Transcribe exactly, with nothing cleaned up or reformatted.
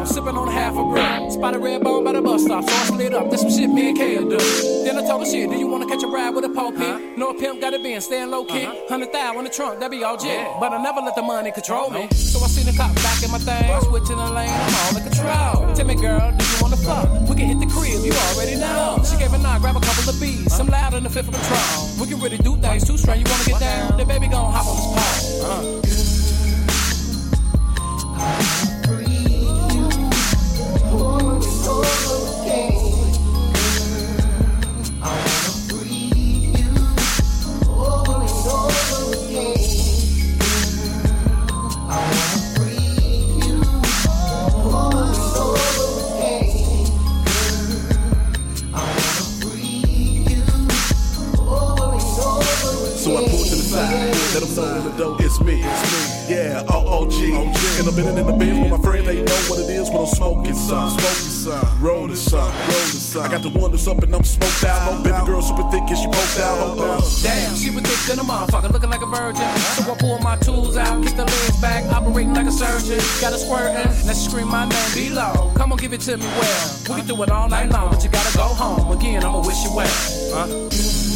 sipping on half a brew. Spotted red bone by the bus stop, so I slid up. That's some shit me and K'll do. Then I told her shit, do you wanna catch a ride with a pole huh? No pimp got it been, staying low key. Uh-huh. Hundred thousand in the trunk, that be all jet. Yeah. But I never let the money control me. So I seen the cop back in my thing. I switch in the lane, I'm all in control. Tell me, girl, do you wanna fuck? We can hit the crib, you already know. She gave a nine, grab a couple of beats. I'm loud in the fifth of patrol. We can really do things too strong. You wanna get down? Then baby gon' hop on this pole. Uh. Let them know in the dough, it's me, it's me. Yeah, O O G. And I've been in the bed with my friend, they know what it is when I'm smoking some. Smoking some, rolling some, rolling some. I got the one that's up and I'm smoked out. Oh, baby girl super thick and she poked out. Oh, damn, she was thick than a motherfucker, looking like a virgin. So I pull my tools out, kick the legs back, operating like a surgeon. Got a squirtin', let's scream my name below. Come on, give it to me well. We can do it all night long, but you gotta go home. Again, I'ma wish you well. Huh?